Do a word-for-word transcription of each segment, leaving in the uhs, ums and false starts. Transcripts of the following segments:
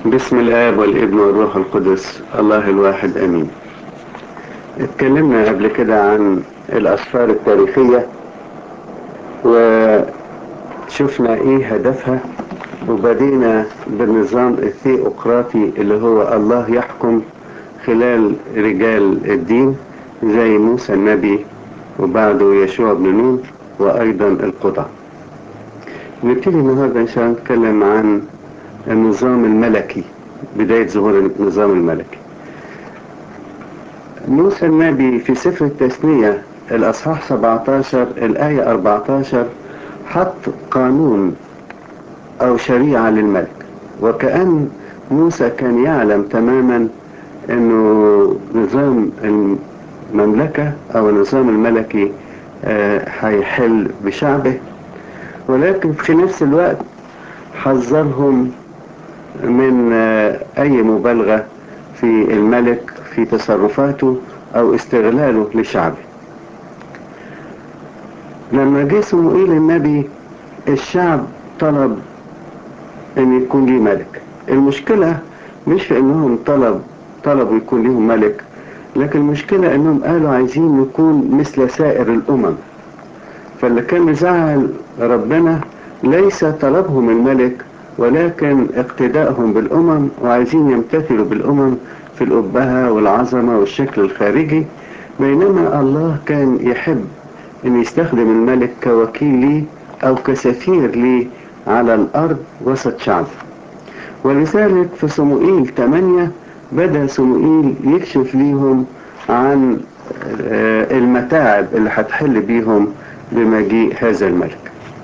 بسم الآب والابن والروح القدس الله الواحد أمين. اتكلمنا قبل كده عن الأسفار التاريخية وشفنا ايه هدفها، وبدينا بالنظام الثيوقراطي اللي هو الله يحكم خلال رجال الدين زي موسى النبي وبعده يشوع بن نون وأيضا القضاة. نبتدي النهارده إن شاء الله نتكلم عن النظام الملكي، بداية ظهور النظام الملكي. موسى النبي في سفر التثنية الأصحاح سبعتاشر الآية أربعتاشر حط قانون أو شريعة للملك، وكأن موسى كان يعلم تماما أنه نظام المملكة أو النظام الملكي هيحل بشعبه، ولكن في نفس الوقت حذرهم من أي مبالغة في الملك في تصرفاته أو استغلاله لشعبه. لما جه صموئيل النبي الشعب طلب أن يكون ليه ملك. المشكلة مش في أنهم طلب طلبوا يكون لهم ملك، لكن المشكلة أنهم قالوا عايزين نكون مثل سائر الأمم. فاللي كان مزعل ربنا ليس طلبهم الملك، ولكن اقتدائهم بالأمم، وعايزين يمتثلوا بالأمم في الأبهة والعظمة والشكل الخارجي، بينما الله كان يحب أن يستخدم الملك كوكيل ليه أو كسفير ليه على الأرض وسط شعبه. ولذلك في صموئيل ثمانية بدأ صموئيل يكشف ليهم عن المتاعب اللي هتحل بيهم بمجيء هذا الملك.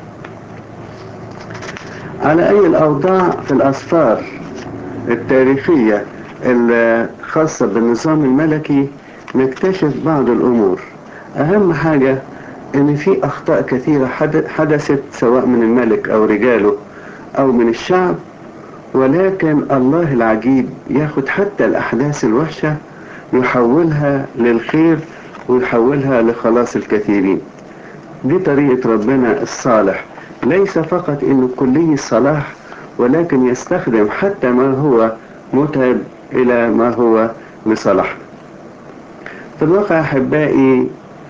على أي الأوضاع في الأسفار التاريخية الخاصة بالنظام الملكي نكتشف بعض الأمور. أهم حاجة إن في أخطاء كثيرة حدثت سواء من الملك أو رجاله أو من الشعب، ولكن الله العجيب ياخد حتى الأحداث الوحشة يحولها للخير ويحولها لخلاص الكثيرين. دي طريقة ربنا الصالح، ليس فقط إنه كلي الصلاح، ولكن يستخدم حتى ما هو متعب إلى ما هو لصلاح. في الواقع أحبائي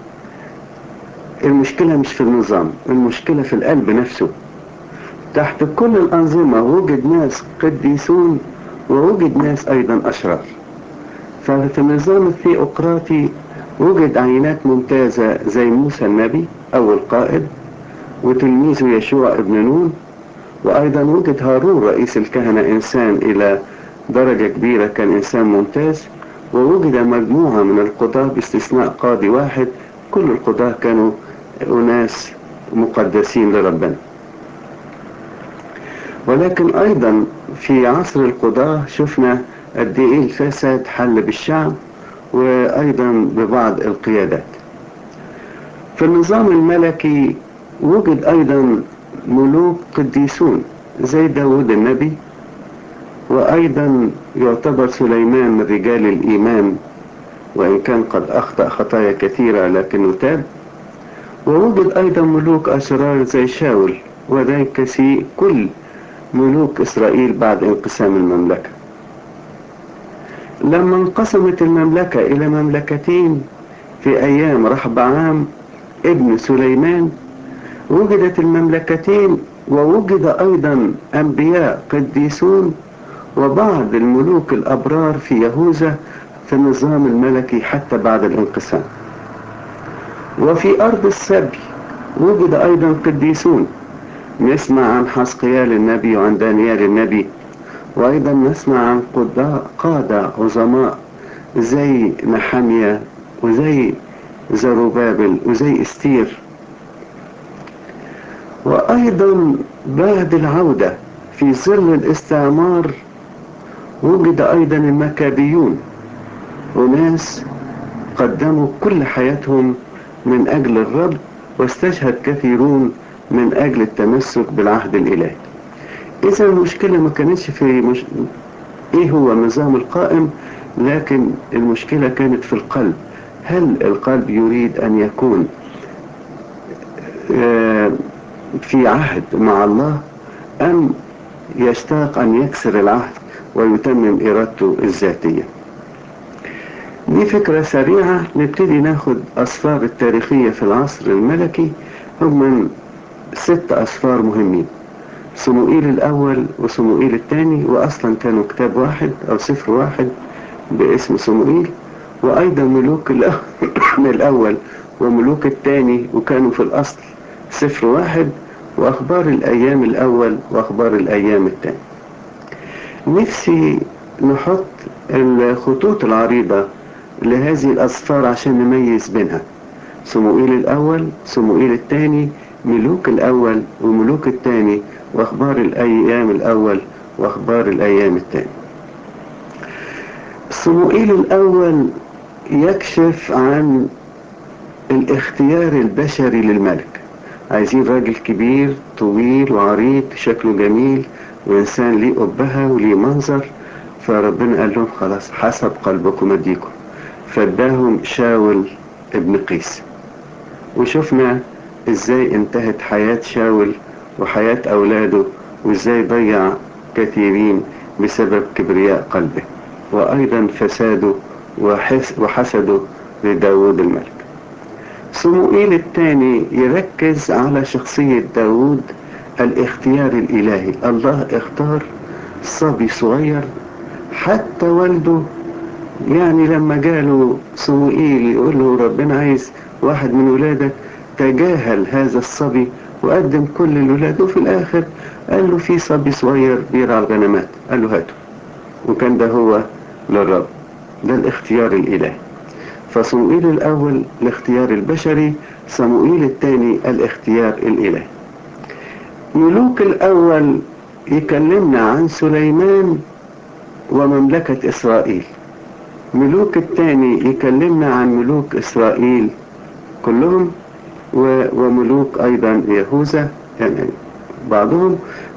المشكلة مش في النظام، المشكلة في القلب نفسه. تحت كل الأنظمة وجد ناس قديسون ووجد ناس أيضا أشرار. ففي النظام الثيوقراطي وجد عينات ممتازة زي موسى النبي أول قائد وتلميذه يشوع ابن نون، وأيضا وجد هارون رئيس الكهنة إنسان إلى درجة كبيرة كان إنسان ممتاز، ووجد مجموعة من القضاة باستثناء قاضي واحد، كل القضاة كانوا أناس مقدسين لربنا. ولكن أيضا في عصر القضاة شفنا قد إيه الفساد حل بالشعب وأيضا ببعض القيادات. في النظام الملكي وجد أيضا ملوك قديسون زي داود النبي، وأيضا يعتبر سليمان من رجال الإيمان وإن كان قد أخطأ خطايا كثيرة لكنه تاب. ووجد أيضا ملوك أشرار زي شاول وذي كسي كل ملوك إسرائيل بعد انقسام المملكة. لما انقسمت المملكة إلى مملكتين في أيام رحبعام ابن سليمان وجدت المملكتين، ووجد أيضا أنبياء قديسون وبعض الملوك الأبرار في يهوذا في النظام الملكي حتى بعد الانقسام. وفي أرض السبي وجد أيضا قديسون، نسمع عن حسقيال النبي وعن دانيال النبي، وأيضا نسمع عن قادة عظماء زي نحمية وزي زروبابل وزي استير. وأيضا بعد العودة في ظل الاستعمار وجد أيضا المكابيون، وناس قدموا كل حياتهم من أجل الرب، واستشهد كثيرون من أجل التمسك بالعهد الإلهي. إذا المشكلة ما كانتش في مش... إيه هو النظام القائم، لكن المشكلة كانت في القلب. هل القلب يريد أن يكون في عهد مع الله، أم يشتاق أن يكسر العهد ويتمم إرادته الذاتية. دي فكرة سريعة. نبتدي ناخد أسفار التاريخية في العصر الملكي. هم ست أسفار مهمين: صموئيل الأول وصموئيل الثاني، وأصلا كانوا كتاب واحد أو سفر واحد باسم صموئيل، وأيضا ملوك الأول وملوك الثاني، وكانوا في الأصل سفر واحد، وأخبار الأيام الأول وأخبار الأيام الثاني. نفسي نحط الخطوط العريضة لهذه الأسفار عشان نميز بينها: صموئيل الأول، صموئيل الثاني، ملوك الأول وملوك الثاني، وأخبار الأيام الأول وأخبار الأيام الثاني. صموئيل الأول يكشف عن الاختيار البشري للملك. عايزين راجل كبير طويل وعريض شكله جميل وإنسان ليه أبهة وليه منظر، فربنا قال لهم خلاص حسب قلبكم أديكم، فاداهم شاول ابن قيس. وشفنا ازاي انتهت حياة شاول وحياة أولاده، وازاي ضيع كثيرين بسبب كبرياء قلبه، وأيضا فساده وحسده لداود الملك. صموئيل الثاني يركز على شخصية داود، الاختيار الإلهي. الله اختار صبي صغير، حتى والده يعني لما جاله صموئيل يقول له ربنا عايز واحد من ولادك، تجاهل هذا الصبي وقدم كل الولاد، وفي الآخر قال له في صبي صغير بيرعى الغنمات، قال له هاته، وكان ده هو للرب. ده الاختيار الإلهي. فصموئيل الأول الاختيار البشري، صموئيل الثاني الاختيار الإلهي. ملوك الأول يكلمنا عن سليمان ومملكة إسرائيل. ملوك الثاني يكلمنا عن ملوك إسرائيل كلهم وملوك أيضا يهوذا يعني بعضهم،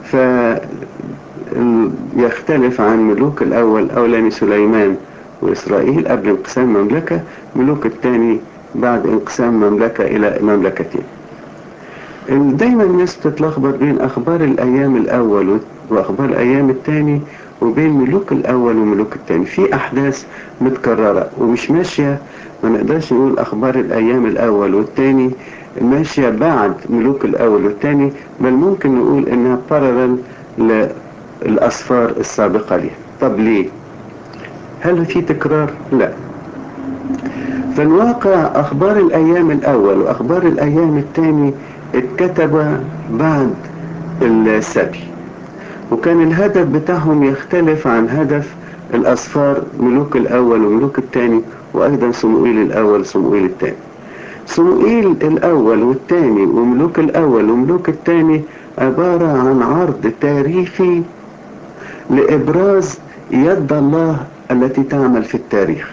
فيختلف عن ملوك الأول أولاني سليمان وإسرائيل قبل انقسام مملكة، ملوك الثاني بعد انقسام مملكة إلى مملكتين. دايما الناس بتتلخبط بين أخبار الأيام الأول وأخبار الأيام الثاني، وبين ملوك الأول وملوك الثاني. في أحداث متكررة ومش ماشية، ما نقدرش نقول أخبار الأيام الأول والثاني ماشية بعد ملوك الأول والثاني، بل ممكن نقول إنها بارلل للأسفار السابقة ليه. طب ليه؟ هل في تكرار؟ لا. في الواقع أخبار الأيام الأول وأخبار الأيام الثاني اتكتب بعد السبي، وكان الهدف بتاعهم يختلف عن هدف الأسفار ملوك الأول وملوك الثاني، وأيضا صموئيل الأول وصموئيل الثاني. صموئيل الأول والثاني وملوك الأول وملوك الثاني عبارة عن عرض تاريخي لإبراز يد الله التي تعمل في التاريخ.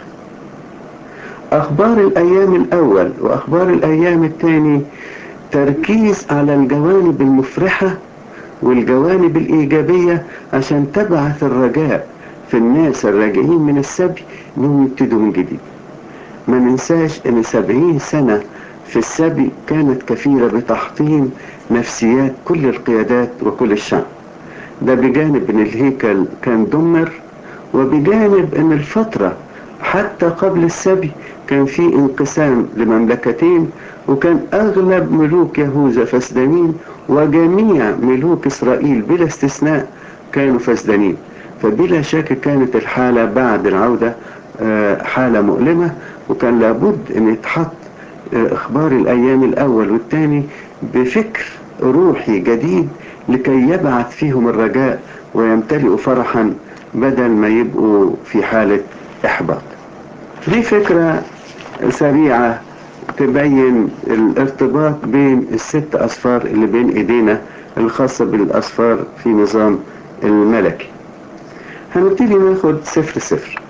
أخبار الأيام الأول وأخبار الأيام الثاني تركيز على الجوانب المفرحة والجوانب الإيجابية عشان تبعث الرجاء في الناس الراجعين من السبي انهم يبتدوا من جديد. ما ننساش ان سبعين سنة في السبي كانت كفيلة بتحطيم نفسيات كل القيادات وكل الشعب. ده بجانب ان الهيكل كان دمر، وبجانب ان الفترة حتى قبل السبي كان في انقسام لمملكتين، وكان اغلب ملوك يهوذا فسدانين، وجميع ملوك اسرائيل بلا استثناء كانوا فسدانين. فبلا شك كانت الحالة بعد العودة حالة مؤلمة، وكان لابد ان يتحط اخبار الايام الاول والثاني بفكر روحي جديد لكي يبعث فيهم الرجاء ويمتلئوا فرحا بدل ما يبقوا في حالة احباط. دي فكرة سريعة تبين الارتباط بين الست أسفار اللي بين إيدينا الخاصة بالأسفار في نظام الملكي. هنبتدي ناخد سفر سفر،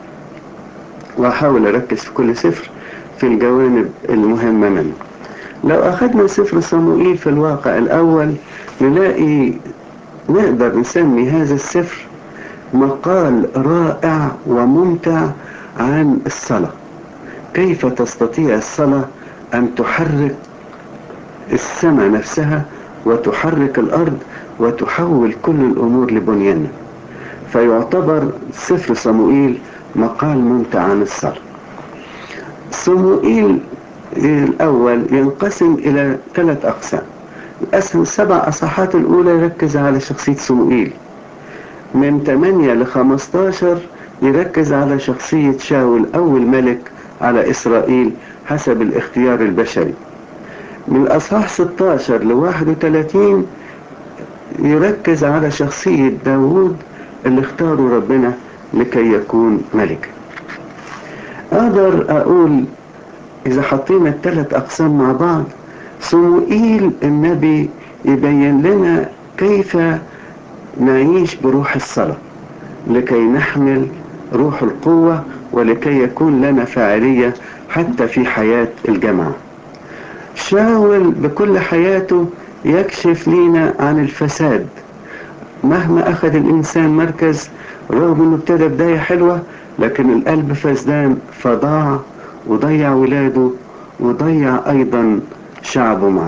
وأحاول أركز في كل سفر في الجوانب المهمة منه. لو أخذنا سفر صموئيل في الواقع الأول نلاقي نقدر نسمي هذا السفر مقال رائع وممتع عن الصلاة. كيف تستطيع الصلاة أن تحرك السماء نفسها وتحرك الأرض وتحول كل الأمور لبنيانها. فيعتبر سفر صموئيل مقال ممتع عن الصلاة. صموئيل الأول ينقسم إلى ثلاث أقسام. السبع أصحاحات الأولى يركز على شخصية صموئيل، من ثمانية ل خمستاشر يركز على شخصية شاول أول ملك على إسرائيل حسب الاختيار البشري. من الأصحاح ستاشر ل واحد وثلاثين يركز على شخصية داود اللي اختاره ربنا لكي يكون ملك. أقدر أقول إذا حطينا الثلاث أقسام مع بعض، صموئيل النبي يبين لنا كيف نعيش بروح الصلاة لكي نحمل روح القوة ولكي يكون لنا فاعلية حتى في حياة الجماعة. شاول بكل حياته يكشف لنا عن الفساد، مهما أخذ الإنسان مركز رغم أنه ابتدى بداية حلوة لكن القلب فسدان فضاع وضيع ولاده وضيع أيضا شعبه معه.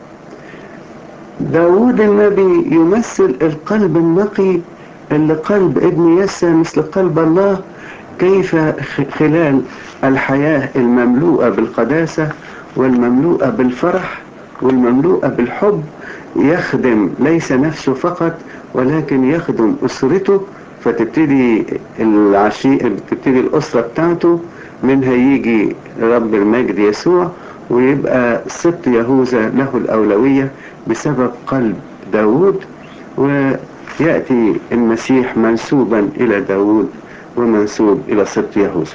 داود النبي يمثل القلب النقي اللي قلب ابن يسى مثل قلب الله، كيف خلال الحياة المملوءة بالقداسة والمملوءة بالفرح والمملوءة بالحب يخدم ليس نفسه فقط ولكن يخدم أسرته، فتبتدي العشية تبتدي الأسرة بتاعته منها يجي رب المجد يسوع، ويبقى سبط يهوذا له الأولوية بسبب قلب داود، ويأتي المسيح منسوبا إلى داود ومنسوب إلى سبط يهوذا.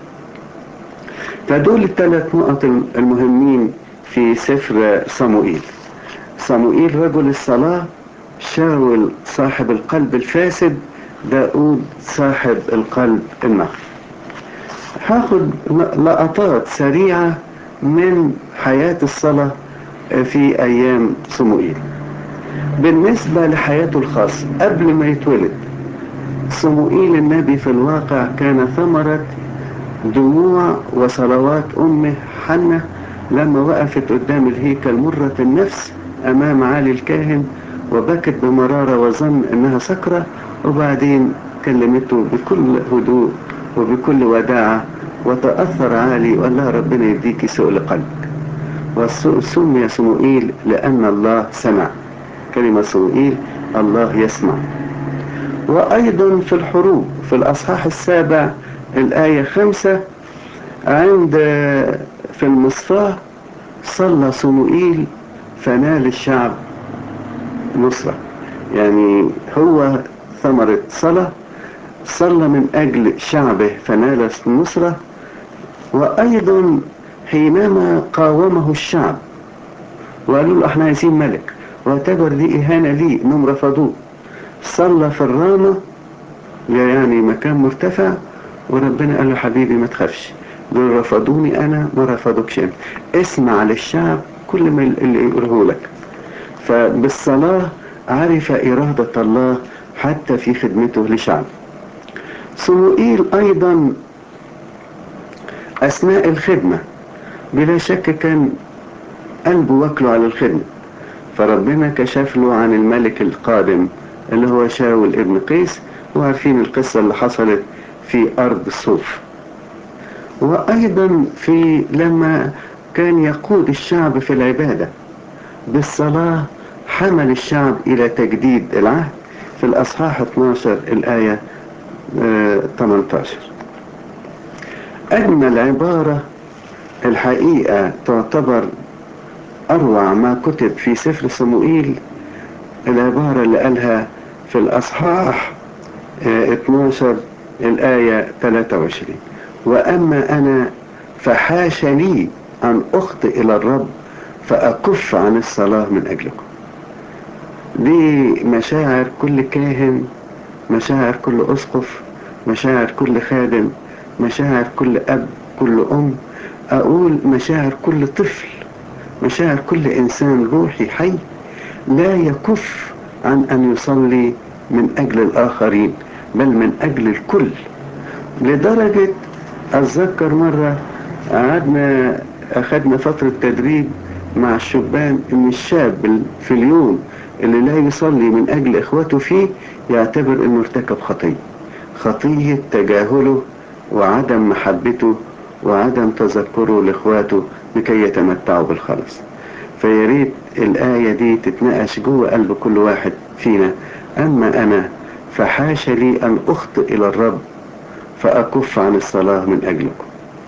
فدول الثلاث نقط المهمين في سفر صموئيل. صموئيل رجل الصلاة، شاول صاحب القلب الفاسد، داود صاحب القلب النقي. هاخد لقطات سريعة من حياة الصلاة في أيام صموئيل. بالنسبة لحياته الخاصة قبل ما يتولد، صموئيل النبي في الواقع كان ثمرة دموع وصلوات أمه حنة لما وقفت قدام الهيكل مرة النفس أمام عالي الكاهن وبكت بمرارة وظن أنها سكرة، وبعدين كلمته بكل هدوء وبكل وداعة وتأثر عالي وقال لها ربنا يديكي سؤل قلبك. وسمي صموئيل لأن الله سمع. كلمة صموئيل الله يسمع. وأيضا في الحروب في الأصحاح السابع الآية خمسة عند في المصفاة صلى صموئيل فنال الشعب نصرة، يعني هو ثمرة صلاة، صلى من أجل شعبه فنال النصرة. وأيضا حينما قاومه الشعب وقالوا له احنا عايزين ملك واعتبر دي إهانة ليه انهم رفضوه، صلى في الرامة يعني مكان مرتفع، وربنا قال له حبيبي ما تخافش، دول رفضوني انا ما رفضوكش انت، اسمع للشعب كل ما اللي يقوله لك. فبالصلاة عرف إرادة الله حتى في خدمته لشعب. صموئيل أيضا أثناء الخدمة بلا شك كان قلبه واكله على الخدمة، فربنا كشف له عن الملك القادم اللي هو شاول ابن قيس، وعارفين القصة اللي حصلت في أرض الصوف. وأيضا في لما كان يقود الشعب في العبادة بالصلاة حمل الشعب إلى تجديد العهد في الأصحاح اتناشر الآية ثمانية عشر. أجمل عبارة الحقيقة تعتبر أروع ما كتب في سفر صموئيل العبارة اللي قالها في الأصحاح اتناشر الآية ثلاثة وعشرين: وأما أنا فحاش لي أن أخطئ إلى الرب فأكف عن الصلاة من أجلكم. دي مشاعر كل كاهن، مشاعر كل أسقف، مشاعر كل خادم، مشاعر كل أب، كل أم، أقول مشاعر كل طفل، مشاعر كل إنسان روحي حي لا يكف عن أن يصلي من أجل الآخرين بل من أجل الكل. لدرجة أتذكر مرة قعدنا أخذنا فترة تدريب مع الشبان إن الشاب في اليوم اللي لا يصلي من أجل إخوته فيه يعتبر انه ارتكب خطية، خطية تجاهله وعدم محبته وعدم تذكره لاخواته لكي يتمتعوا بالخلاص. فياريت الآية دي تتناقش جوه قلب كل واحد فينا. أما أنا فحاش لي أن أخطئ إلى الرب فأكف عن الصلاة من أجلكم.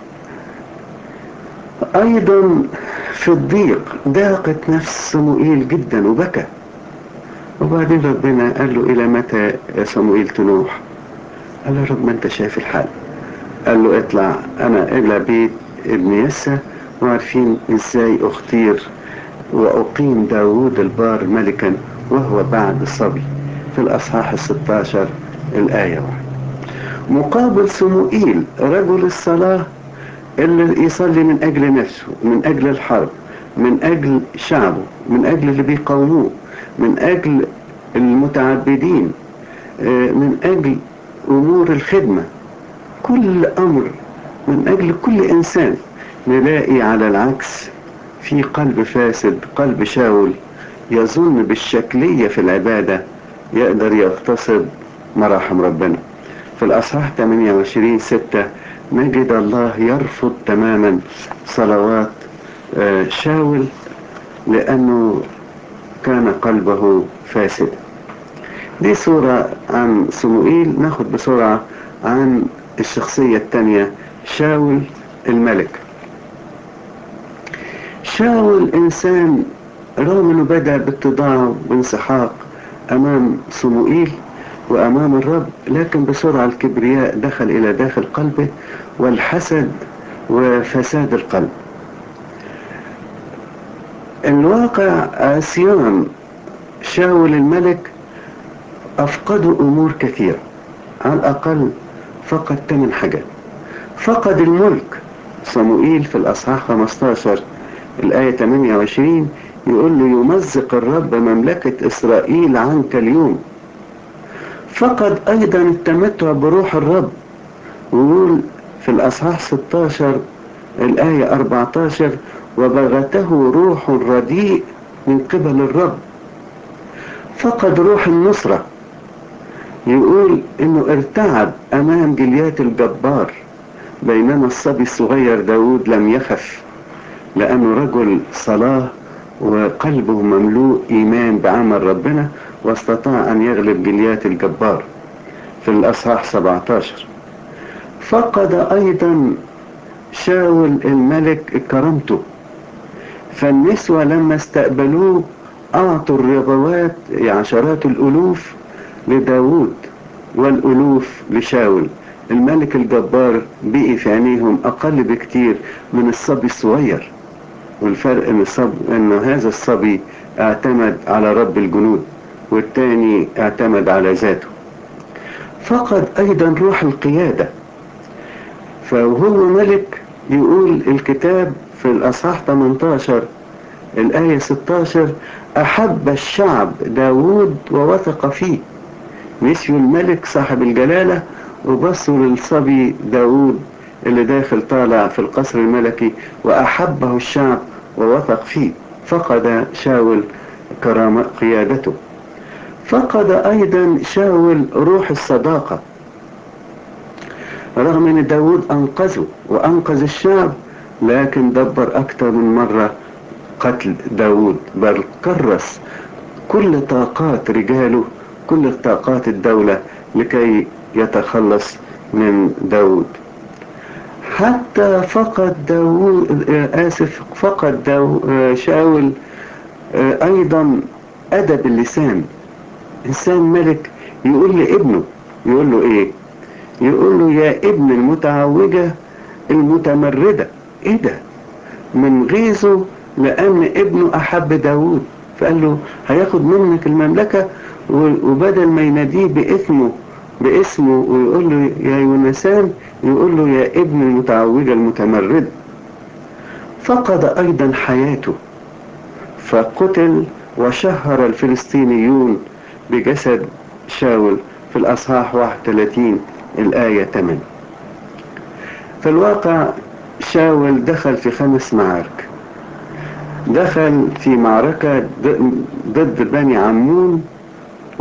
أيضا في الضيق ضاقت نفس صموئيل جدا وبكى، وبعدين ربنا قال له إلى متى يا صموئيل تنوح؟ قال له يا رب ما أنت شايف الحال. قال له اطلع أنا إلى بيت ابن يسى، وعارفين إزاي أختير وأقيم داود البار ملكا وهو بعد الصبي في الأصحاح الستاشر الآية واحد. مقابل صموئيل رجل الصلاة اللي يصلي من أجل نفسه، من أجل الحرب، من أجل شعبه، من أجل اللي بيقاوموه، من أجل المتعبدين، من أجل أمور الخدمة، كل أمر من أجل كل إنسان. نلاقي على العكس في قلب فاسد، قلب شاول يظن بالشكلية في العبادة يقدر يغتصب مراحم ربنا. في الأصحاح ثمانية وعشرين ستة نجد الله يرفض تماما صلوات شاول لأنه كان قلبه فاسد. دي صورة عن صموئيل. ناخد بسرعة عن الشخصية الثانية، شاول الملك. شاول إنسان رغم أنه بدأ باتضاع وانسحاق أمام صموئيل وأمام الرب، لكن بسرعة الكبرياء دخل إلى داخل قلبه والحسد وفساد القلب. الواقع عصيان شاول الملك أفقدوا أمور كثيرة، على الأقل فقد ثمان حاجات. فقد الملك. صموئيل في الأصحاح خمستاشر الآية ثمانية وعشرين يقول له يمزق الرب مملكة إسرائيل عنك اليوم. فقد أيضا التمتع بروح الرب، ويقول في الأصحاح ستاشر الآية أربعتاشر وبغته روح رديء من قبل الرب. فقد روح النصرة، يقول إنه ارتعب أمام جليات الجبار، بينما الصبي الصغير داود لم يخف لأنه رجل صلاة وقلبه مملوء إيمان بعمل ربنا، واستطاع أن يغلب جليات الجبار في الأصحاح سبعتاشر. فقد أيضا شاول الملك كرامته، فالنسوة لما استقبلوه أعطوا الربوات عشرات الألوف لداود والألوف لشاول. الملك الجبار بقي في عينيهم أقل بكتير من الصبي الصغير، والفرق ان, الصب... إن هذا الصبي اعتمد على رب الجنود والتاني اعتمد على ذاته. فقد ايضا روح القيادة، فهو ملك يقول الكتاب في الاصحاح ثمانية عشر الآية ستاشر احب الشعب داود ووثق فيه. نسيوا الملك صاحب الجلالة وبصوا للصبي داود اللي داخل طالع في القصر الملكي، وأحبه الشعب ووثق فيه. فقد شاول كرامة قيادته. فقد أيضا شاول روح الصداقة، رغم أن داود أنقذه وأنقذ الشعب، لكن دبر أكثر من مرة قتل داود، بل كرس كل طاقات رجاله، كل طاقات الدولة لكي يتخلص من داود. حتى فقد داود آسف فقد داود شاول أيضا أدب اللسان. إنسان ملك يقول لابنه، يقول له إيه؟ يقول له يا ابن المتعوجة المتمردة. إيه ده؟ من غيظه لأن ابنه أحب داود، فقال له هياخد منك المملكة، وبدل ما يناديه باسمه باسمه ويقول له يا يونسان يقول له يا ابن المتعوجة المتمرد. فقد أيضا حياته، فقتل وشهر الفلسطينيون بجسد شاول في الأصحاح واحد وثلاثين الآية ثمانية. في الواقع شاول دخل في خمس معارك. دخل في معركة ضد بني عمون،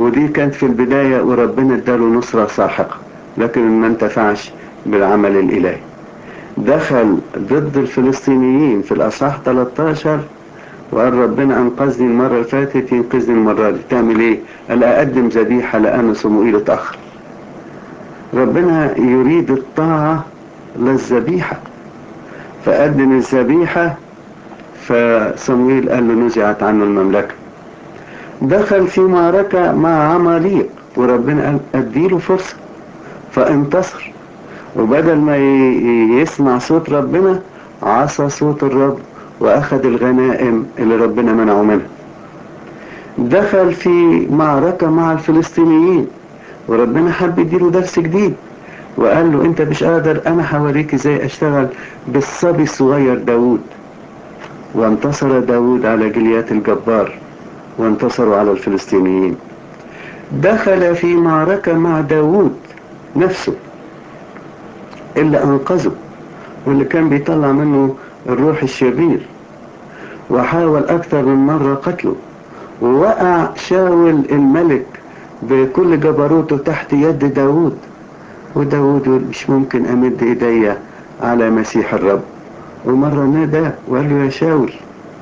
ودي كانت في البداية وربنا اداله نصرة ساحقة، لكن ما انتفعش بالعمل الإلهي. دخل ضد الفلسطينيين في الأصحاح ثلاثة عشر وقال ربنا أنقذني المرة اللي فاتت ينقذني المرة دي، تعمل إيه؟ قال أقدم ذبيحة لأن صموئيل اتأخر. ربنا يريد الطاعة للذبيحة، فقدم الذبيحة، فصموئيل قال له نزعت عنه المملكة. دخل في معركة مع عماليق وربنا قال اديله فرصة، فانتصر، وبدل ما يسمع صوت ربنا عصى صوت الرب واخذ الغنائم اللي ربنا منعه منها. دخل في معركة مع الفلسطينيين وربنا حب يديله درس جديد وقال له انت مش قادر، انا هوريك ازاي اشتغل بالصبي الصغير داود. وانتصر داود على جليات الجبار وانتصروا على الفلسطينيين. دخل في معركة مع داود نفسه اللي انقذه واللي كان بيطلع منه الروح الشرير، وحاول اكثر من مرة قتله، ووقع شاول الملك بكل جبروته تحت يد داود. وداود يقول مش ممكن امد ايديا على مسيح الرب. ومرة نادى وقال له يا شاول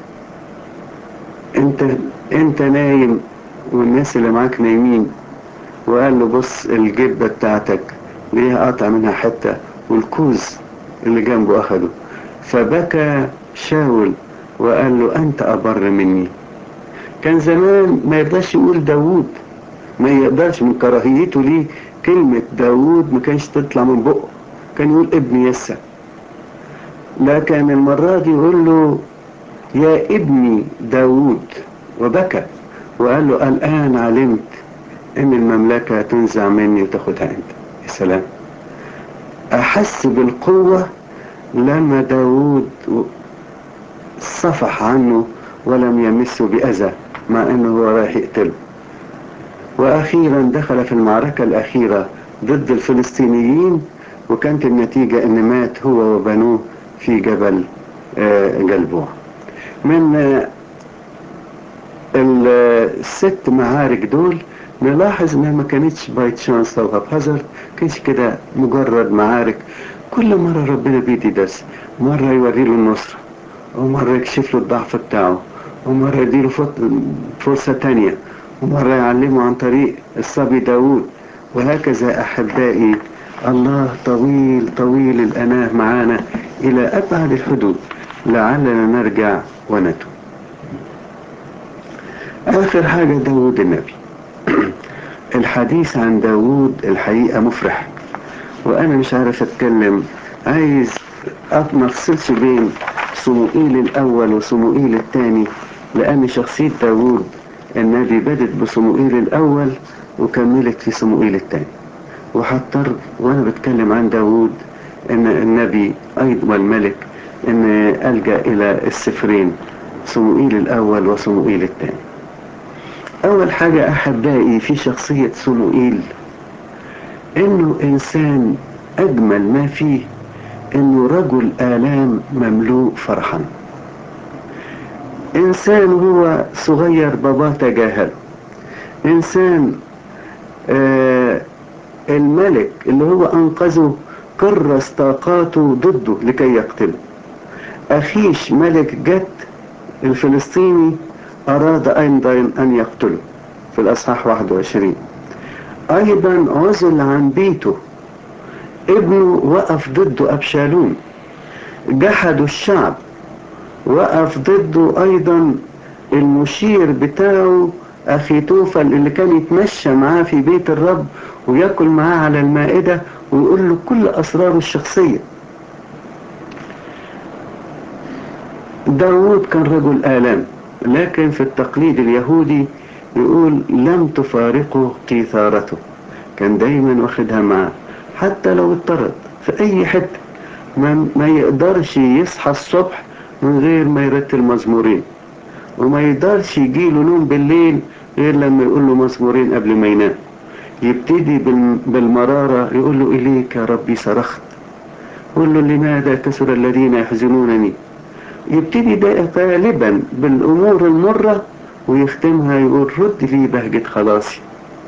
انت انت نايم والناس اللي معاك نايمين، وقال له بص الجبة بتاعتك ليها قطع منها حتة والكوز اللي جنبه اخده. فبكى شاول وقال له انت ابر مني. كان زمان ما يقدرش يقول داود، ما يقدرش من كراهيته ليه كلمة داود ما كانش تطلع من بقه، كان يقول ابن يسى. لكن المرة دي يقول له يا ابني داود، وبكى وقال له الآن علمت ان المملكة تنزع مني وتاخدها انت. يا سلام، احس بالقوة لما داود صفح عنه ولم يمسه بأذى مع انه هو رايح يقتله. واخيرا دخل في المعركة الاخيرة ضد الفلسطينيين، وكانت النتيجة ان مات هو وبنوه في جبل جلبوع. من الست معارك دول نلاحظ انها ما كانتش باي تشانس او هابهازارد، كانش كده مجرد معارك. كل مرة ربنا بيدي درس، مرة يوري له النصرة، ومرة يكشف له الضعف بتاعه، ومرة يديله فرصة تانية، ومرة يعلمه عن طريق الصبي داود. وهكذا أحبائي الله طويل طويل الأناه معانا إلى أبعد الحدود لعلنا نرجع ونتوب. آخر حاجة داود النبي. الحديث عن داود الحقيقة مفرح، وأنا مش عارف أتكلم، عايز ما أفصلش بين صموئيل الأول وصموئيل الثاني، لأن شخصية داود النبي بدت بصموئيل الأول وكملت في صموئيل الثاني. وحضر وأنا بتكلم عن داود إن النبي أيضا والملك إن ألجأ إلى السفرين صموئيل الأول وصموئيل الثاني. أول حاجة أحبائي في شخصية صموئيل إنه إنسان أجمل ما فيه إنه رجل آلام مملوء فرحا. إنسان هو صغير باباه تجاهله. إنسان آه الملك اللي هو أنقذه كرس طاقاته ضده لكي يقتله. أخيش ملك جت الفلسطيني أراد أيضا أن يقتله في الأصحاح واحد وعشرين. أيضا عزل عن بيته، ابنه وقف ضده أبشالوم. جحدوا الشعب، وقف ضده أيضا المشير بتاعه أخيتوفل اللي كان يتمشى معاه في بيت الرب ويأكل معاه على المائدة ويقول له كل أسراره الشخصية. داود كان رجل آلام، لكن في التقليد اليهودي يقول لم تفارقه قيثارته، كان دايما واخدها معاه حتى لو اضطرد في أي حتة. ما, ما يقدرش يصحى الصبح من غير ما يرتل مزمورين، وما يقدرش يجيله نوم بالليل غير لما يقول له مزمورين قبل ما ينام. يبتدي بالمرارة يقول له إليك يا ربي صرخت، يقول له لماذا كسر الذين يحزنونني. يبتدي ده غالبا بالأمور المرة ويختمها يقول رد لي بهجة خلاصي.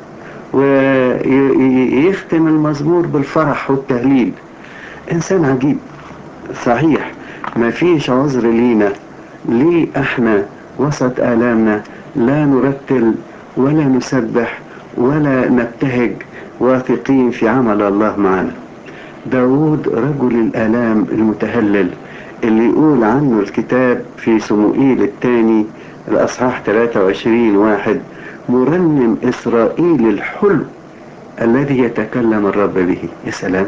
ويختم المزمور بالفرح والتهليل. إنسان عجيب صحيح. ما فيش عذر لينا ليه احنا وسط آلامنا لا نرتل ولا نسبح ولا نبتهج واثقين في عمل الله معنا. داود رجل الآلام المتهلل اللي يقول عنه الكتاب في صموئيل الثاني الأصحاح ثلاثة وعشرين واحد: مرنم إسرائيل الحلو الذي يتكلم الرب به. يا سلام.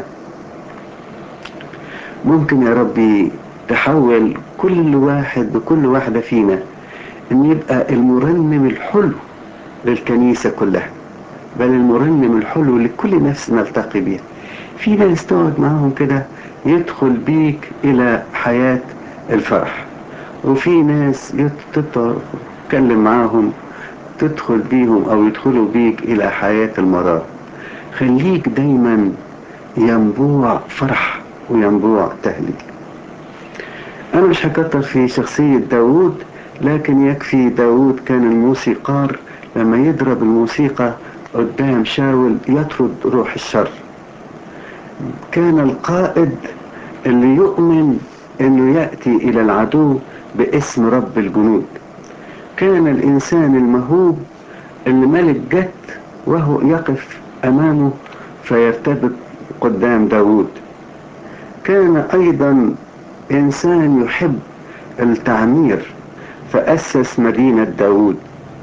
ممكن يا ربي تحول كل واحد وكل واحدة فينا ان يبقى المرنم الحلو للكنيسة كلها، بل المرنم الحلو لكل نفس نلتقي بها. في ناس تقعد معاهم كده يدخل بيك الى حياة الفرح، وفي ناس تتكلم معاهم تدخل بيهم او يدخلوا بيك الى حياة المرار. خليك دايما ينبوع فرح وينبوع تهليل. أنا مش هكتر في شخصية داود، لكن يكفي داود كان الموسيقار لما يضرب الموسيقى قدام شاول يطرد روح الشر. كان القائد اللي يؤمن أنه يأتي إلى العدو باسم رب الجنود. كان الإنسان المهوب اللي ملك جت وهو يقف أمامه فيرتبط قدام داود. كان أيضا إنسان يحب التعمير فأسس مدينة داود.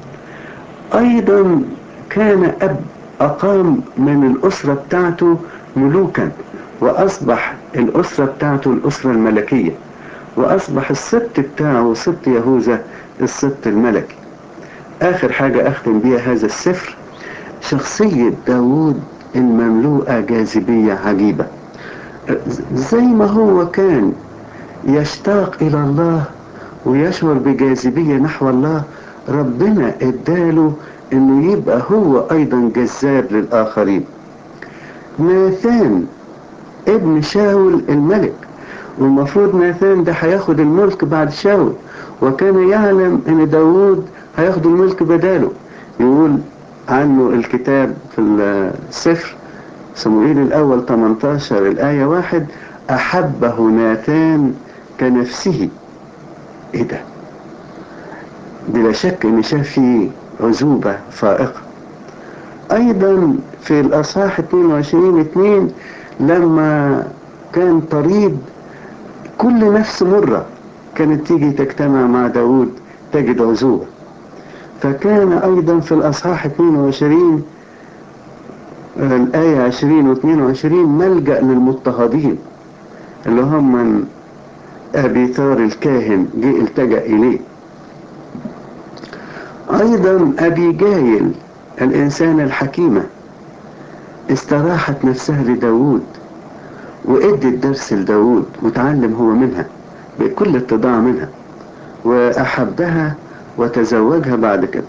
أيضا كان أب أقام من الأسرة بتاعته ملوكا، وأصبح الأسرة بتاعته الأسرة الملكية، وأصبح السبط بتاعه سبط يهوذا السبط الملكي. آخر حاجة أختم بيها هذا السفر شخصية داود المملوءة جاذبية عجيبة. زي ما هو كان يشتاق إلى الله ويشعر بجاذبية نحو الله، ربنا اداله انه يبقى هو ايضا جذاب للاخرين. ناثان ابن شاول الملك، والمفروض ناثان ده هياخد الملك بعد شاول، وكان يعلم ان داود هياخد الملك بداله. يقول عنه الكتاب في السفر صموئيل الاول ثمانية عشر الايه واحد: احبه ناثان كنفسه. ايه ده؟ بلا شك ان شاف فيه عزوبة فائقة. ايضا في الاصحاح اثنين وعشرين اثنين لما كان طريد كل نفس مرة كانت تيجي تجتمع مع داود تجد عزوبة. فكان ايضا في الاصحاح اثنين وعشرين الايه عشرين واثنين وعشرين ملجأ للمضطهدين اللي هم من ابيثار الكاهن جه التجأ اليه. ايضا ابيجايل الانسان الحكيمة استراحت نفسها لداود وادت درس لداود وتعلم هو منها بكل اتضاع منها، واحبها وتزوجها بعد كده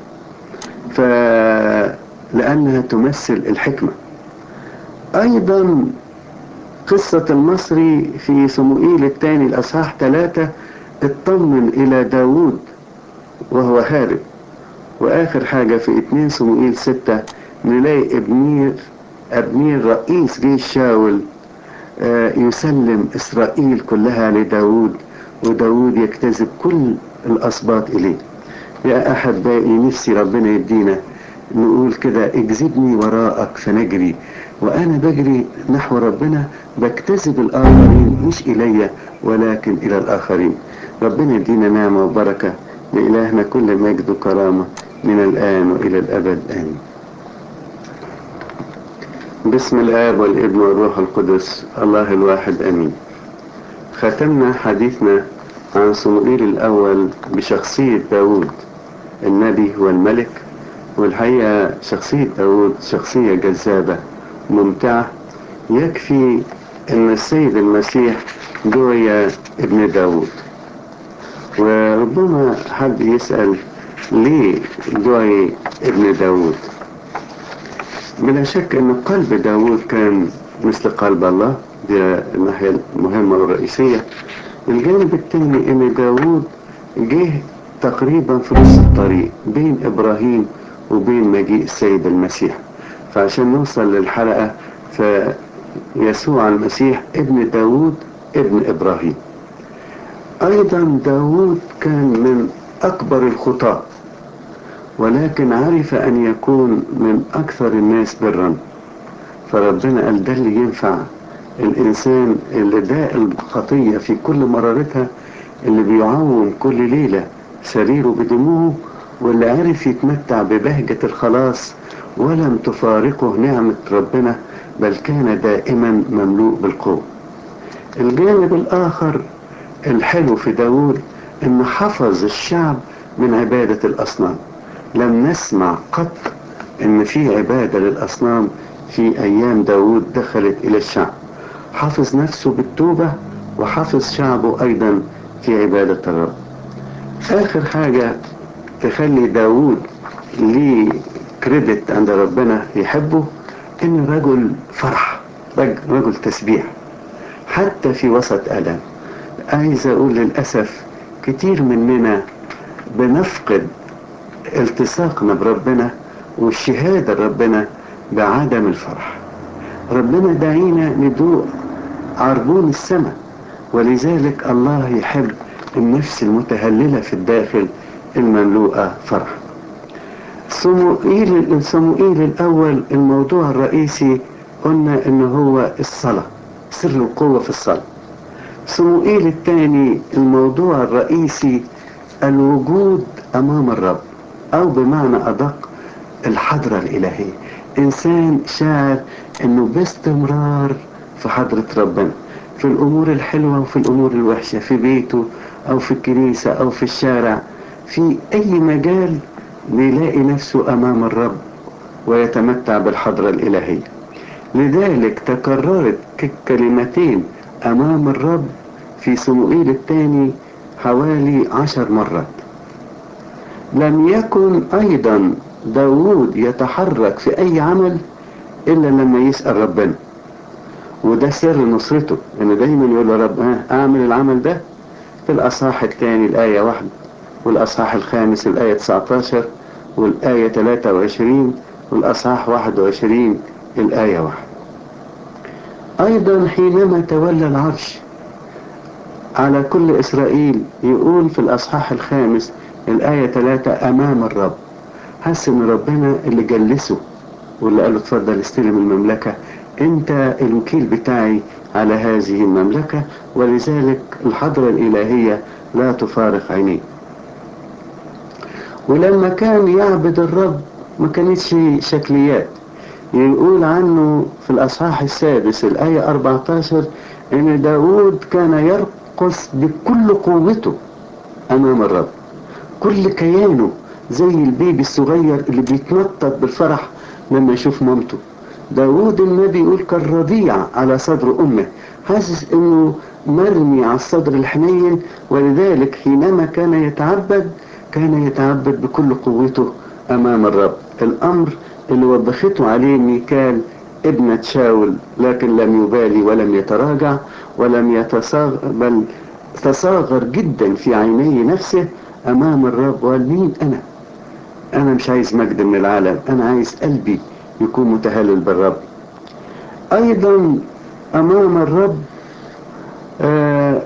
فلانها تمثل الحكمة. ايضا قصة المصري في صموئيل الثاني الاصحاح ثلاثة اطمن الى داود وهو هارب. واخر حاجة في اتنين صموئيل ستة نلاقي ابنير ابنير رئيس جيش شاول يسلم إسرائيل كلها لداود، وداود يجتذب كل الأسباط إليه. يا أحبائي نفسي ربنا يدينا نقول كده: اجذبني وراءك فنجري. وأنا بجري نحو ربنا بجتذب الآخرين مش إلي ولكن إلى الآخرين. ربنا يدينا نعمة وبركة. لإلهنا كل مجد وكرامة من الآن وإلى الأبد آمين. بسم الآب والابن والروح القدس الله الواحد آمين. ختمنا حديثنا عن صموئيل الأول بشخصية داود النبي والملك. والحقيقة شخصية داود شخصية جذابة ممتعة. يكفي أن السيد المسيح دعي ابن داود. وربما حد يسأل ليه دعي ابن داود؟ بلا شك أن قلب داود كان مثل قلب الله، دي الناحية المهمة والرئيسية. الجانب الثاني ان داود جه تقريبا في نص الطريق بين ابراهيم وبين مجيء السيد المسيح، فعشان نوصل للحلقة، فيسوع المسيح ابن داود ابن إبراهيم. أيضا داود كان من أكبر الخطاة، ولكن عرف أن يكون من أكثر الناس برا، فربنا قال ده اللي ينفع الإنسان اللي داء الخطية في كل مرارتها، اللي بيعوم كل ليلة سريره بدموعه، واللي عرف يتمتع ببهجة الخلاص ولم تفارقه نعمة ربنا، بل كان دائما مملوء بالقوة. الجانب الآخر الحلو في داود إنه حفظ الشعب من عبادة الأصنام. لم نسمع قط إن في عبادة للأصنام في أيام داود دخلت إلى الشعب. حافظ نفسه بالتوبة وحافظ شعبه أيضا في عبادة الرب. آخر حاجة تخلي داود ليه كريدت عند ربنا يحبه، إن رجل فرح، رجل تسبيح حتى في وسط ألم. عايز أقول للأسف كتير مننا بنفقد التصاقنا بربنا والشهادة لربنا بعدم الفرح. ربنا دعينا ندوق عربون السماء، ولذلك الله يحب النفس المتهللة في الداخل المملوءة فرح. صموئيل صموئيل الأول الموضوع الرئيسي قلنا إنه هو الصلاة، سر القوة في الصلاة. صموئيل الثاني الموضوع الرئيسي الوجود أمام الرب، أو بمعنى أدق الحضرة الإلهية. إنسان شاعر إنه باستمرار في حضرة ربنا، في الأمور الحلوة وفي الأمور الوحشة، في بيته أو في الكنيسة أو في الشارع، في أي مجال بيلاقي نفسه أمام الرب ويتمتع بالحضرة الإلهية. لذلك تكررت كلمتين أمام الرب في صموئيل الثاني حوالي عشر مرات. لم يكن أيضا داود يتحرك في أي عمل إلا لما يسأل ربنا، وده سر نصرته، إنه دايما يقول له رب ها أعمل العمل ده. في الأصحاح الثاني الآية واحد، والأصحاح الخامس الآية تسعة عشر، والآية ثلاثة وعشرين، والأصحاح واحد وعشرين الآية واحد. أيضا حينما تولى العرش على كل إسرائيل يقول في الأصحاح الخامس الآية ثلاثة أمام الرب، حس إن ربنا اللي جلسه واللي قال له اتفضل استلم المملكة، أنت الوكيل بتاعي على هذه المملكة، ولذلك الحضرة الإلهية لا تفارق عينيه. ولما كان يعبد الرب ما كانتش شكليات. يقول عنه في الأصحاح السادس الآية أربعة عشر إن داود كان يرقص بكل قوته أمام الرب، كل كيانه زي البيبي الصغير اللي بيتنطط بالفرح لما يشوف مامته. داود النبي يقول كالرضيع على صدر أمه، حاسس إنه مرمي على الصدر الحنين، ولذلك حينما كان يتعبد كان يتعبد بكل قوته أمام الرب. الأمر اللي وبخته عليه ميكال ابنة شاول، لكن لم يبالي ولم يتراجع ولم يتصاغر، بل تصاغر جدا في عيني نفسه أمام الرب، وقال مين أنا؟ أنا مش عايز مجد من العالم، أنا عايز قلبي يكون متهلل بالرب. أيضا أمام الرب آه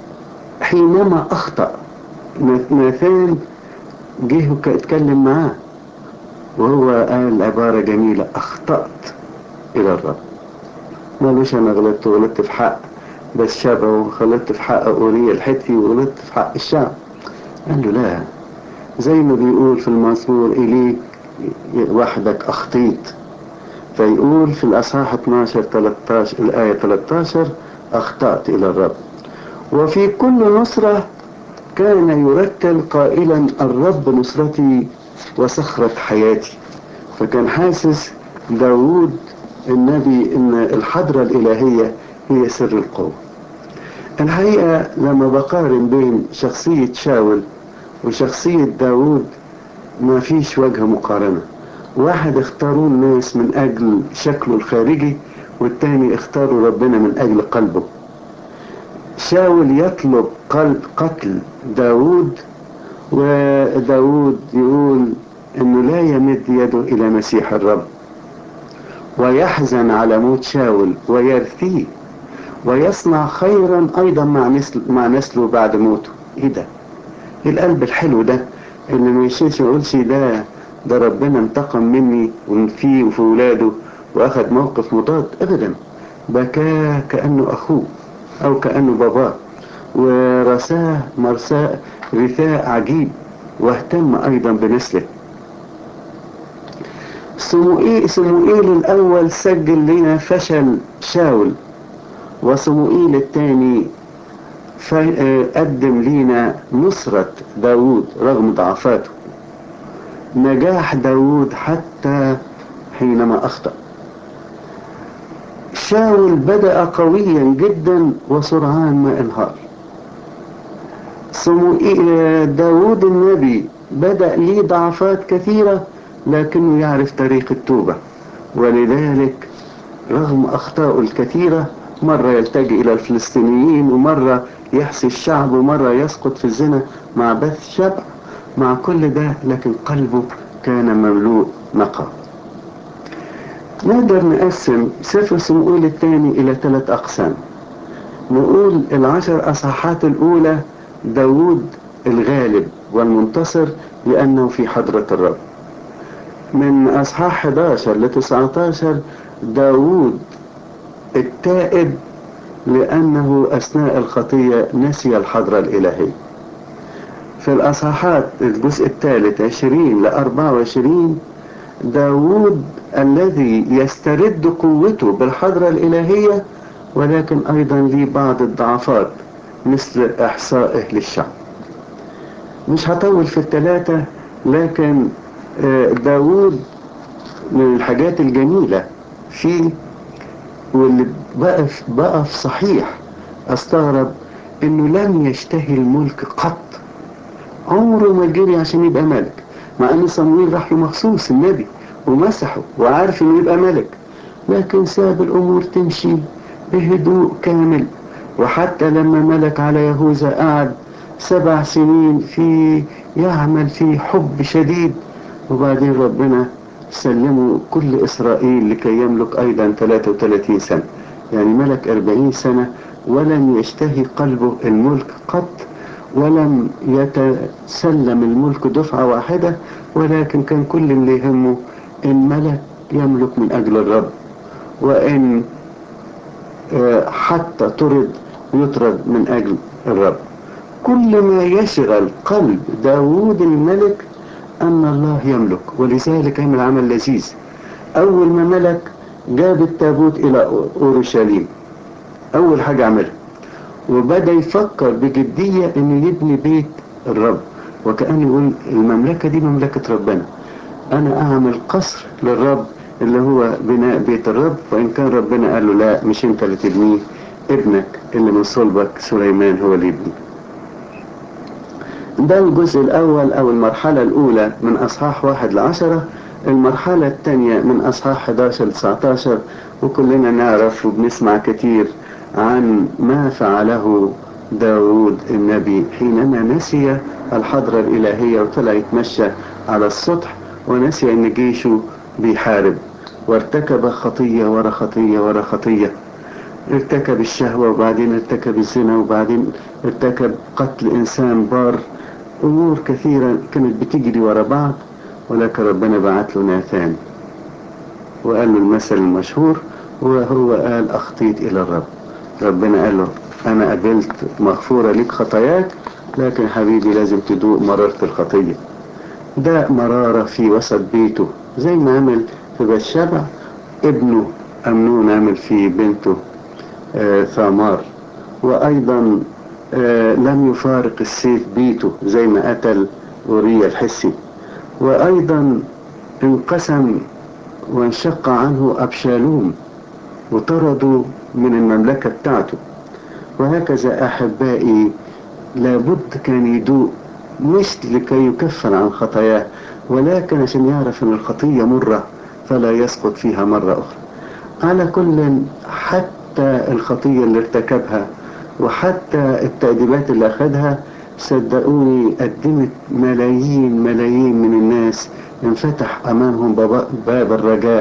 حينما أخطأ ناثان جه اتكلم معاه وهو قال عبارة جميلة، أخطأت إلى الرب. مالوش أنا غلطت وغلطت في حق بس شبه، وغلطت في حق أورية الحتي وغلطت في حق الشعب. قال له لا، زي ما بيقول في المزمور إليك وحدك أخطيت. فيقول في الأصحاح اثناشر ثلاثة عشر الآية ثلاثة عشر أخطأت إلى الرب. وفي كل نصرة كان يرتل قائلا الرب نصرتي وصخرة حياتي. فكان حاسس داود النبي ان الحضرة الالهية هي سر القوة. الحقيقة لما بقارن بين شخصية شاول وشخصية داود ما فيش وجه مقارنة. واحد اختاروا الناس من اجل شكله الخارجي، والتاني اختاروا ربنا من اجل قلبه. شاول يطلب قلب قتل داود، وداود يقول انه لا يمد يده الى مسيح الرب. ويحزن على موت شاول ويرثيه ويصنع خيرا أيضا مع نسل مع نسله بعد موته. إيه ده؟ إيه القلب الحلو ده اللي ما يشيلش يقولش ده ده ربنا انتقم مني ومن فيه وفي ولاده وأخذ موقف مضاد؟ أبدا، بكاه كأنه أخوه أو كأنه باباه، ورثاه مرثاء رثاء عجيب، واهتم أيضا بنسله. صموئيل صموئيل الأول سجل لنا فشل شاول، وصموئيل الثاني قدم لنا نصرة داود رغم ضعفاته، نجاح داود حتى حينما أخطأ. شاول بدأ قويا جدا وسرعان ما انهار. صموئيل داود النبي بدأ ليه ضعفات كثيرة لكنه يعرف طريق التوبة، ولذلك رغم أخطائه الكثيرة مرة يلتجئ إلى الفلسطينيين، ومرة يحسي الشعب، ومرة يسقط في الزنا مع بث شبع. مع كل ده لكن قلبه كان مملوء نقى. نقدر نقسم سفر صموئيل الثاني إلى ثلاث أقسام. نقول العشر أصحاحات الأولى داود الغالب والمنتصر لأنه في حضرة الرب. من أصحاح احد عشر ل تسعة عشر داود التائب لأنه أثناء الخطية نسي الحضرة الإلهية. في الأصحاحات الجزء الثالث عشرين ل أربعة وعشرين داود الذي يسترد قوته بالحضرة الإلهية، ولكن أيضا ليه بعض الضعفات مثل إحصائه للشعب. مش هطول في الثلاثة، لكن داود من الحاجات الجميلة فيه واللي بقى في بقى في صحيح استغرب انه لم يشتهي الملك قط. عمره ما جري عشان يبقى ملك، مع ان صمويل راح له مخصوص النبي ومسحه وعارف انه يبقى ملك، لكن ساب الامور تمشي بهدوء كامل. وحتى لما ملك على يهوذا قعد سبع سنين في يعمل في حب شديد، وبعدين ربنا سلموا كل إسرائيل لكي يملك أيضا ثلاثة وثلاثين سنة، يعني ملك أربعين سنة ولم يشتهي قلبه الملك قط، ولم يتسلم الملك دفعة واحدة، ولكن كان كل اللي يهمه إن ملك يملك من أجل الرب، وإن حتى طرد يطرد من أجل الرب. كل ما يشغل قلب داود الملك أن الله يملك، ولذلك عمل عمل لذيذ. أول ما ملك جاب التابوت إلى أورشليم، أول حاجة عملها، وبدأ يفكر بجدية إنه يبني بيت الرب، وكأن يقول المملكة دي مملكة ربنا، أنا أعمل قصر للرب اللي هو بناء بيت الرب. وإن كان ربنا قال له لا، مش أنت اللي تبنيه، ابنك اللي من صلبك سليمان هو اللي يبنيه. ده الجزء الأول أو المرحلة الأولى من أصحاح واحد لعشرة. المرحلة الثانية من أصحاح احد عشر ل تسعة عشر، وكلنا نعرف وبنسمع كتير عن ما فعله داود النبي حينما نسي الحضرة الإلهية وطلع يتمشى على السطح، ونسي أن جيشه بيحارب، وارتكب خطية ورا خطية ورا خطية. ارتكب الشهوة، وبعدين ارتكب الزنا، وبعدين ارتكب قتل إنسان بار. أمور كثيرة كانت بتجري ورا بعض، ولكن ربنا بعت له ناثان وقال له المثل المشهور، وهو قال أخطيت إلى الرب. ربنا قال له أنا قبلت مغفورة لك خطاياك، لكن حبيبي لازم تدوق مرارة الخطية. ده مرارة في وسط بيته، زي ما عمل في بتشبع ابنه أمنون، عمل في بنته آه ثامار. وأيضا آه لم يفارق السيف بيته زي ما قتل أوريا الحسي. وأيضا انقسم وانشق عنه أبشالوم وطردوا من المملكة بتاعته. وهكذا أحبائي لابد كان يدوق، مش لكي يكفر عن خطاياه، ولكن عشان يعرف أن الخطية مرة فلا يسقط فيها مرة أخرى. على كل، حتى الخطية اللي ارتكبها وحتى التأديبات اللي أخذها، صدقوني قدمت ملايين ملايين من الناس انفتح أمامهم باب الرجاء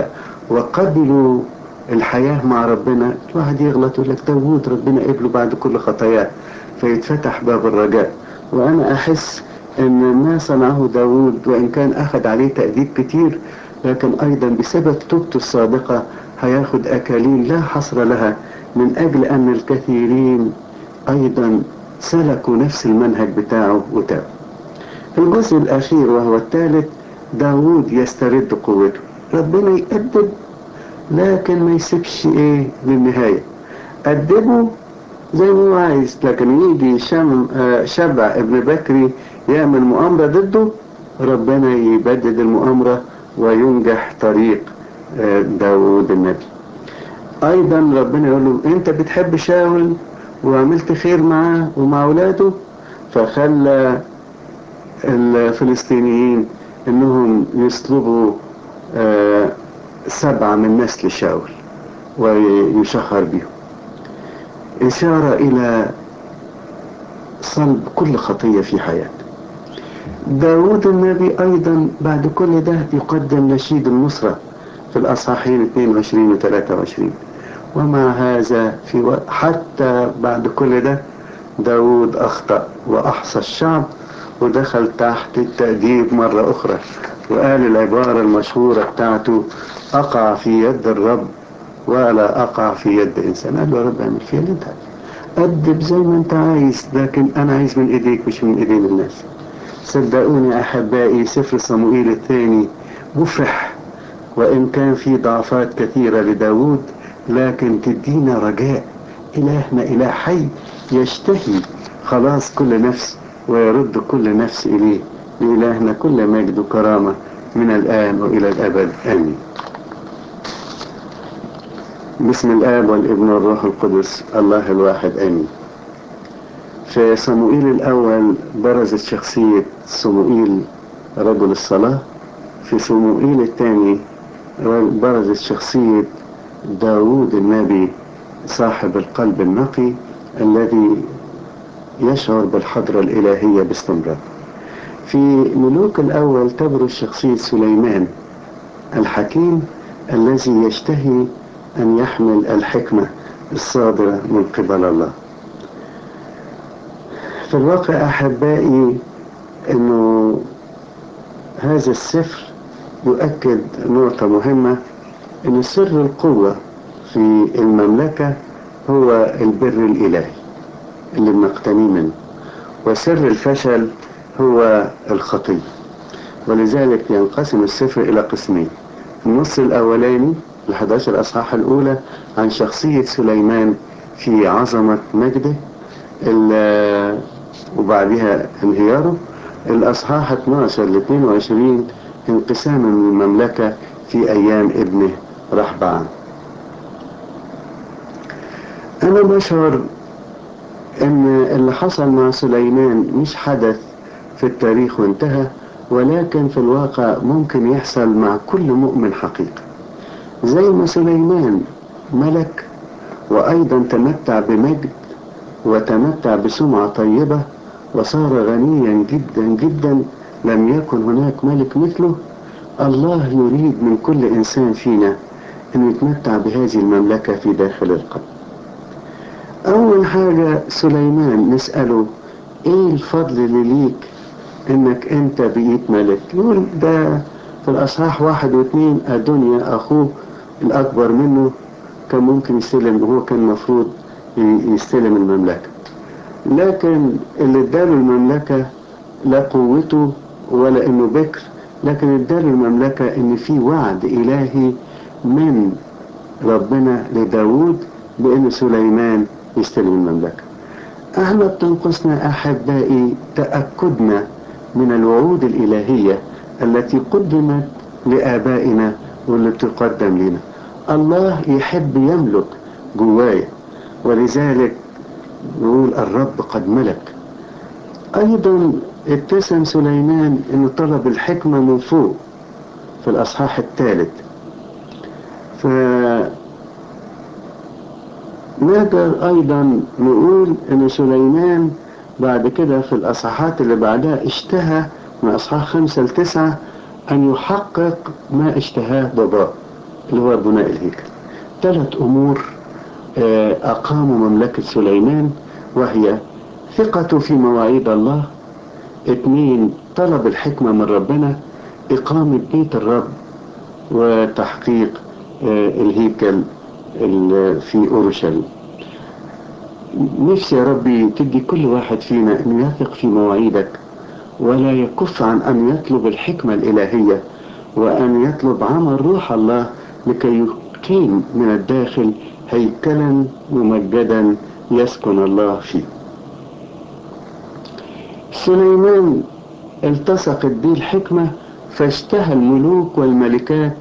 وقبلوا الحياة مع ربنا. الواحد يغلط يقول لك داوود ربنا قبله بعد كل خطاياه، فيتفتح باب الرجاء. وأنا أحس إن ما صنعه داوود وإن كان أخذ عليه تأديب كتير، لكن أيضا بسبب توبته الصادقة هياخد أكاليل لا حصر لها، من أجل أن الكثيرين أيضا سلكوا نفس المنهج بتاعه وتابوا. الجزء الأخير وهو الثالث، داوود يسترد قوته. ربنا يأدب لكن ما يسيبش ايه للنهاية. أدبه زي ما هو عايز، لكن يجي شم آه شبع ابن بكري يعمل مؤامرة ضده، ربنا يبدد المؤامرة وينجح طريق آه داوود النبي. أيضا ربنا يقول له أنت بتحب شاول وعملت خير معاه ومع أولاده، فخلى الفلسطينيين انهم يصلبوا آه سبعة من نسل شاول ويشهر بهم، إشارة إلى صلب كل خطية في حياته. داود النبي أيضا بعد كل ده يقدم نشيد النصرة في الأصحاحين اثنين وعشرين و ثلاثة وعشرين. ومع هذا في و... حتى بعد كل ده داود أخطأ وأحصى الشعب ودخل تحت التأديب مرة أخرى، وقال العبارة المشهورة بتاعته: أقع في يد الرب ولا أقع في يد إنسان. قال له يا رب اعمل فيها اللي أنت عايز، أدب زي ما أنت عايز، لكن أنا عايز من إيديك مش من إيدين الناس. صدقوني أحبائي، سفر صموئيل الثاني مفرح، وإن كان في ضعفات كثيرة لداود، لكن تدينا رجاء. إلهنا إله حي يشتهي خلاص كل نفس ويرد كل نفس إليه. لإلهنا كل مجد وكرامة من الآن وإلى الأبد، آمين. بسم الآب والابن والروح القدس الله الواحد، آمين. في صموئيل الأول برزت شخصية صموئيل رجل الصلاة. في صموئيل الثاني برزت شخصية داود النبي صاحب القلب النقي الذي يشعر بالحضرة الإلهية باستمرار. في ملوك الأول تبرز شخصية سليمان الحكيم الذي يشتهي أن يحمل الحكمة الصادرة من قبل الله. في الواقع أحبائي أنه هذا السفر يؤكد نقطة مهمة، أن سر القوة في المملكة هو البر الإلهي اللي بنقتنيه منه، وسر الفشل هو الخطية. ولذلك ينقسم السفر إلى قسمين: النص الأولاني الحادي عشر الأصحاح الأولى عن شخصية سليمان في عظمة مجده وبعدها انهياره. الأصحاح اثناشر ل اثنين وعشرين انقسام من المملكة في أيام ابنه رحبعام. أنا بشعر أن اللي حصل مع سليمان مش حدث في التاريخ وانتهى، ولكن في الواقع ممكن يحصل مع كل مؤمن حقيقي. زي ما سليمان ملك وأيضا تمتع بمجد وتمتع بسمعة طيبة وصار غنيا جدا جدا، لم يكن هناك ملك مثله. الله يريد من كل إنسان فينا أن يتمتع بهذه المملكة في داخل القلب. أول حاجة سليمان نسأله: إيه الفضل اللي ليك إنك أنت بقيت ملك؟ يقول ده في الأصحاح واحد واثنين أدونيا أخوه الأكبر منه كان ممكن يستلم، وهو كان مفروض يستلم المملكة، لكن اللي اداله المملكة لا قوته ولا انه بكر، لكن اداله المملكة ان في وعد الهي من ربنا لداود بان سليمان يستلم المملكة. احنا بتنقصنا احبائي تأكدنا من الوعود الالهية التي قدمت لآبائنا واللي تقدم لنا. الله يحب يملك جوايا، ولذلك نقول الرب قد ملك. ايضا ابتسم سليمان انه طلب الحكمة من فوق في الاصحاح الثالث. فنقدر ايضا نقول ان سليمان بعد كده في الاصحاحات اللي بعدها اشتهى من اصحاح خمسة لتسعة ان يحقق ما اشتهاه باباه. اللي هو بناء الهيكل. ثلاث أمور أقاموا مملكة سليمان، وهي ثقته في مواعيد الله، اثنين طلب الحكمة من ربنا، إقامة بيت الرب وتحقيق الهيكل في أورشليم. نفسي يا ربي تدي كل واحد فينا أن يثق في مواعيدك، ولا يكف عن أن يطلب الحكمة الإلهية، وأن يطلب عمل روح الله لكي يقيم من الداخل هيكلا ممجدا يسكن الله فيه. سليمان التصقت به الحكمة، فاشتهى الملوك والملكات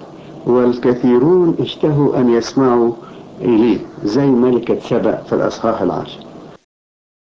والكثيرون اشتهوا أن يسمعوا إليه، زي ملكة سبأ في الأصحاح العاشر.